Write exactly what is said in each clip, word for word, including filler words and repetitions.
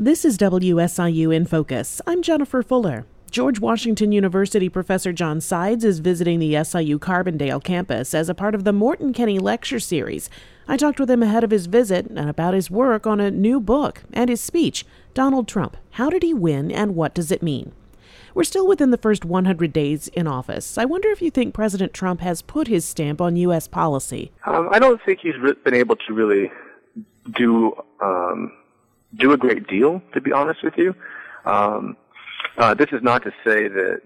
This is W S I U In Focus. I'm Jennifer Fuller. George Washington University professor John Sides is visiting the S I U Carbondale campus as a part of the Morton Kenny Lecture Series. I talked with him ahead of his visit and about his work on a new book and his speech, Donald Trump, How Did He Win and What Does It Mean? We're still within the first one hundred days in office. I wonder if you think President Trump has put his stamp on U S policy. Um, I don't think he's re- been able to really do um, do a great deal, to be honest with you. Um, uh, this is not to say that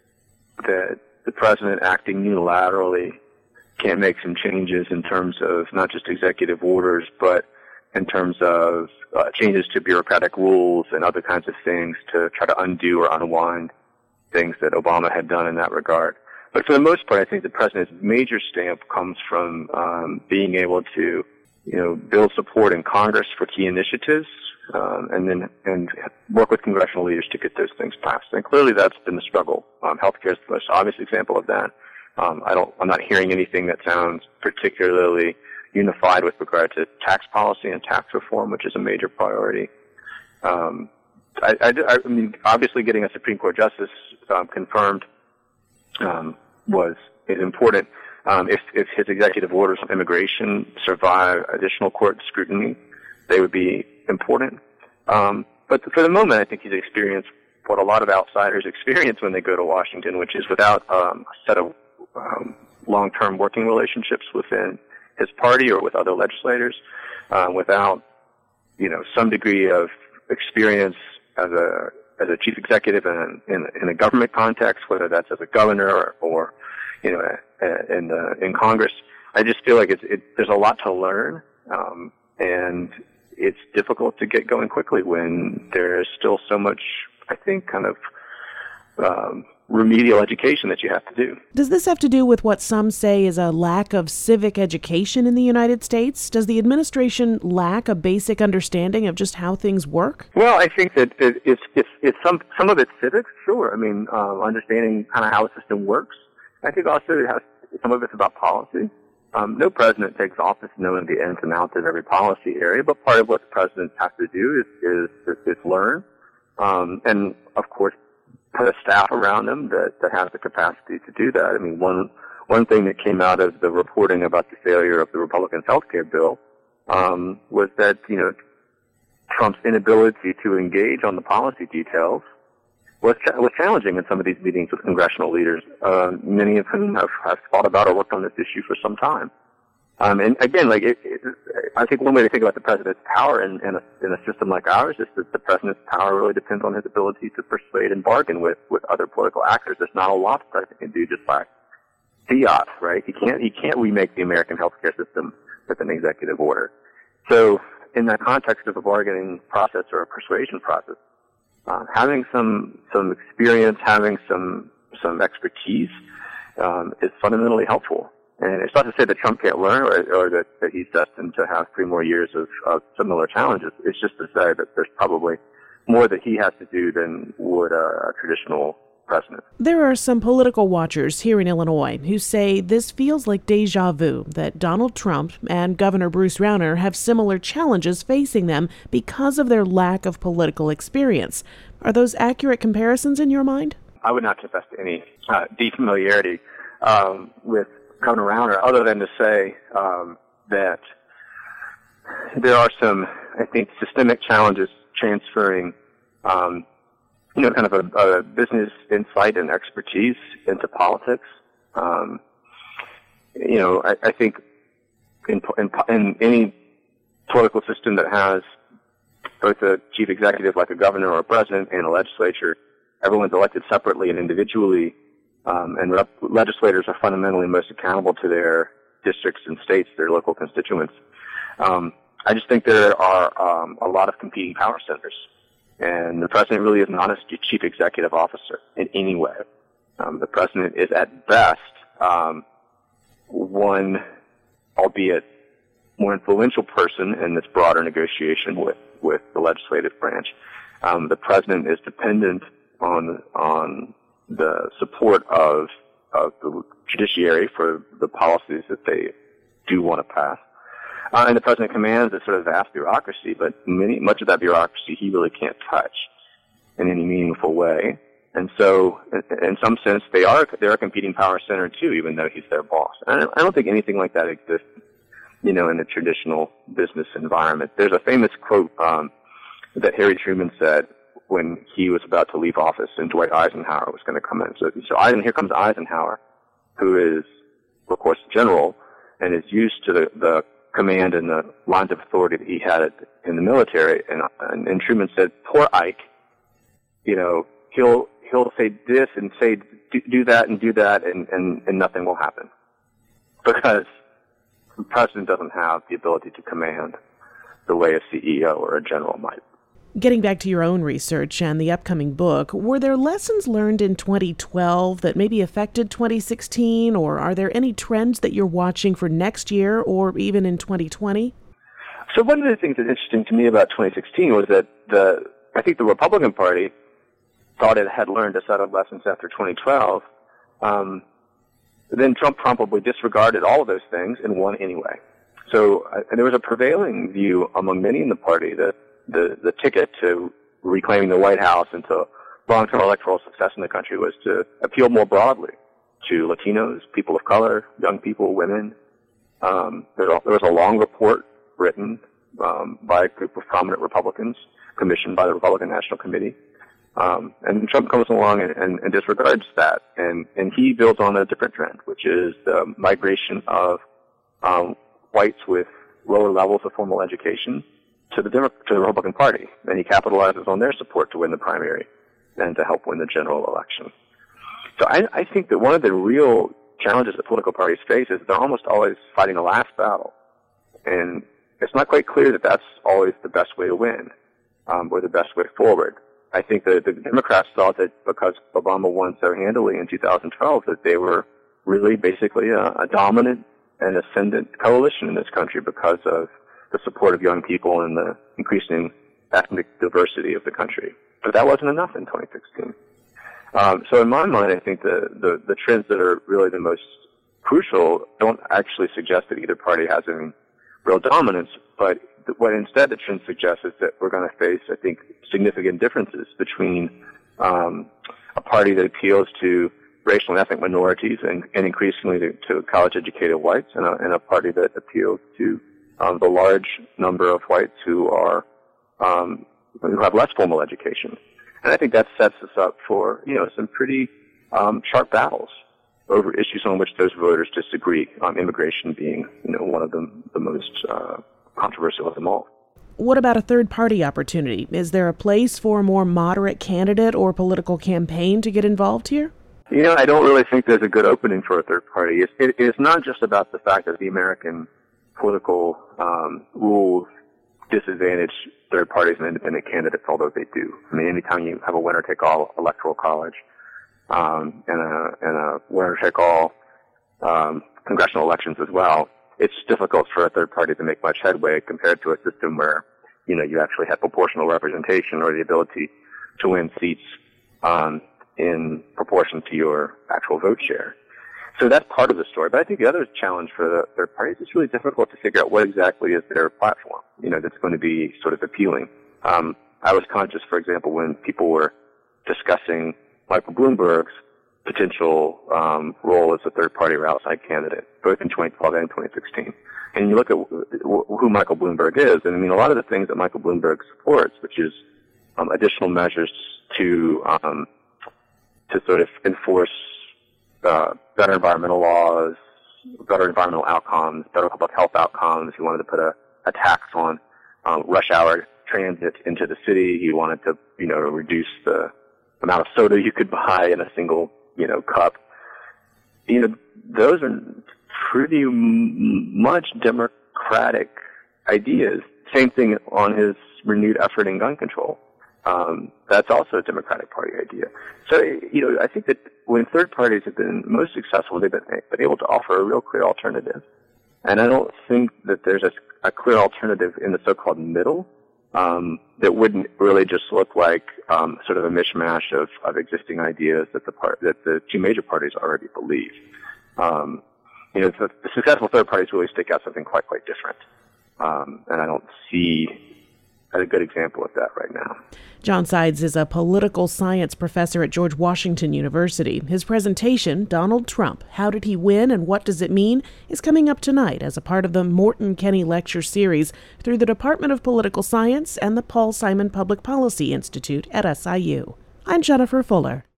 that the president acting unilaterally can't make some changes in terms of not just executive orders, but in terms of uh, changes to bureaucratic rules and other kinds of things to try to undo or unwind things that Obama had done in that regard. But for the most part, I think the president's major stamp comes from um, being able to, you know, build support in Congress for key initiatives, um, and then and work with congressional leaders to get those things passed. And clearly, that's been the struggle. Um, healthcare is the most obvious example of that. Um, I don't. I'm not hearing anything that sounds particularly unified with regard to tax policy and tax reform, which is a major priority. Um, I, I, I mean, obviously, getting a Supreme Court justice um, confirmed um, was is important. Um, if, if his executive orders on immigration survive additional court scrutiny, they would be important. Um, but for the moment, I think he's experienced what a lot of outsiders experience when they go to Washington, which is without um, a set of um, long-term working relationships within his party or with other legislators, uh, without, you know, some degree of experience as a as a chief executive in, in, in a government context, whether that's as a governor or, or you know, in the, in Congress. I just feel like it's, it, there's a lot to learn, um, and it's difficult to get going quickly when there's still so much, I think, kind of um, remedial education that you have to do. Does this have to do with what some say is a lack of civic education in the United States? Does the administration lack a basic understanding of just how things work? Well, I think that it, it's, it's, it's some, some of it's civics, sure. I mean, uh, understanding kind of how the system works. I think also it has, some of it's about policy. Um, no president takes office knowing the ins and outs of every policy area, but part of what the president has to do is, is, is learn. Um, and of course, put a staff around them that, that has the capacity to do that. I mean, one, one thing that came out of the reporting about the failure of the Republicans' health care bill, um, was that, you know, Trump's inability to engage on the policy details was, ch- was challenging in some of these meetings with congressional leaders, uh, many of whom have, have thought about or worked on this issue for some time. Um, and again, like, it, it, I think one way to think about the president's power in, in, a, in a system like ours is that the president's power really depends on his ability to persuade and bargain with, with other political actors. There's not a lot the president can do just by fiat, right? He can't, he can't remake the American healthcare system with an executive order. So, in that context of a bargaining process or a persuasion process, uh, having some, some experience, having some, some expertise, um, is fundamentally helpful. And it's not to say that Trump can't learn or, or that, that he's destined to have three more years of, of similar challenges. It's just to say that there's probably more that he has to do than would a, a traditional president. There are some political watchers here in Illinois who say this feels like deja vu, that Donald Trump and Governor Bruce Rauner have similar challenges facing them because of their lack of political experience. Are those accurate comparisons in your mind? I would not confess to any uh, defamiliarity um, with Governor Rauner, other than to say um, that there are some, I think, systemic challenges transferring, um, you know, kind of a, a business insight and expertise into politics. Um, you know, I, I think in, in, in any political system that has both a chief executive like a governor or a president and a legislature, everyone's elected separately and individually. Um, and rep- legislators are fundamentally most accountable to their districts and states, their local constituents. Um, I just think there are um, a lot of competing power centers, and the president really is not a chief executive officer in any way. Um, the president is at best um, one, albeit more influential person in this broader negotiation with, with the legislative branch. Um, the president is dependent on on the support of of the judiciary for the policies that they do want to pass. Uh, and the president commands a sort of vast bureaucracy, but many, much of that bureaucracy he really can't touch in any meaningful way. And so, in, in some sense, they are they're a competing power center too, even though he's their boss. And I don't, I don't think anything like that exists, you know, in the traditional business environment. There's a famous quote um, that Harry Truman said when he was about to leave office, and Dwight Eisenhower was going to come in. So, so Eisen, here comes Eisenhower, who is, of course, general, and is used to the, the command and the lines of authority that he had in the military. And, and, and Truman said, "Poor Ike, you know, he'll he'll say this and say do, do that and do that, and, and, and nothing will happen, because the president doesn't have the ability to command the way a C E O or a general might." Getting back to your own research and the upcoming book, were there lessons learned in twenty twelve that maybe affected twenty sixteen, or are there any trends that you're watching for next year or even in twenty twenty? So one of the things that's interesting to me about twenty sixteen was that the I think the Republican Party thought it had learned a set of lessons after twenty twelve. Um, then Trump probably disregarded all of those things and won anyway. So uh, and there was a prevailing view among many in the party that the, the ticket to reclaiming the White House and to long-term electoral success in the country was to appeal more broadly to Latinos, people of color, young people, women. Um, there, there was a long report written um, by a group of prominent Republicans, commissioned by the Republican National Committee. Um, and Trump comes along and, and, and disregards that, and, and he builds on a different trend, which is the migration of um, whites with lower levels of formal education to the Demo- to the Republican Party. And he capitalizes on their support to win the primary and to help win the general election. So I, I think that one of the real challenges that political parties face is they're almost always fighting a last battle, and it's not quite clear that that's always the best way to win um, or the best way forward. I think that the Democrats thought that because Obama won so handily in two thousand twelve that they were really basically a, a dominant and ascendant coalition in this country because of the support of young people and the increasing ethnic diversity of the country. But that wasn't enough in twenty sixteen. Um, so in my mind, I think the, the, the trends that are really the most crucial don't actually suggest that either party has any real dominance, but what instead the trend suggests is that we're going to face, I think, significant differences between um, a party that appeals to racial and ethnic minorities and, and increasingly to, to college-educated whites, and a, and a party that appeals to um, the large number of whites who are um, who have less formal education. And I think that sets us up for, you know, some pretty um, sharp battles over issues on which those voters disagree, um, immigration being, you know, one of the, the most uh, controversial of them all. What about a third-party opportunity? Is there a place for a more moderate candidate or political campaign to get involved here? You know, I don't really think there's a good opening for a third party. It's, it, it's not just about the fact that the American political um, rules disadvantage third parties and independent candidates, although they do. I mean, anytime you have a winner-take-all electoral college um, and a, and a winner-take-all um, congressional elections as well, it's difficult for a third party to make much headway compared to a system where, you know, you actually have proportional representation or the ability to win seats um, in proportion to your actual vote share. So that's part of the story. But I think the other challenge for the third parties is really difficult to figure out what exactly is their platform, you know, that's going to be sort of appealing. Um, I was conscious, for example, when people were discussing Michael Bloomberg's potential um, role as a third-party or outside candidate, both in twenty twelve and twenty sixteen. And you look at who Michael Bloomberg is, and I mean, a lot of the things that Michael Bloomberg supports, which is um, additional measures to um, to sort of enforce uh, better environmental laws, better environmental outcomes, better public health outcomes. He wanted to put a, a tax on um, rush hour transit into the city. He wanted to, you know, reduce the amount of soda you could buy in a single, you know, cup. You know, those are pretty m- much democratic ideas. Same thing on his renewed effort in gun control. Um, that's also a Democratic Party idea. So, you know, I think that when third parties have been most successful, they've been, been able to offer a real clear alternative. And I don't think that there's a, a clear alternative in the so-called middle um, that wouldn't really just look like um, sort of a mishmash of, of existing ideas that the part that the two major parties already believe. Um, you know, the, the successful third parties really stick out something quite, quite different. um, and I don't see a good example of that right now. John Sides is a political science professor at George Washington University. His presentation, Donald Trump, How Did He Win and What Does It Mean?, is coming up tonight as a part of the Morton Kenny Lecture Series through the Department of Political Science and the Paul Simon Public Policy Institute at S I U. I'm Jennifer Fuller.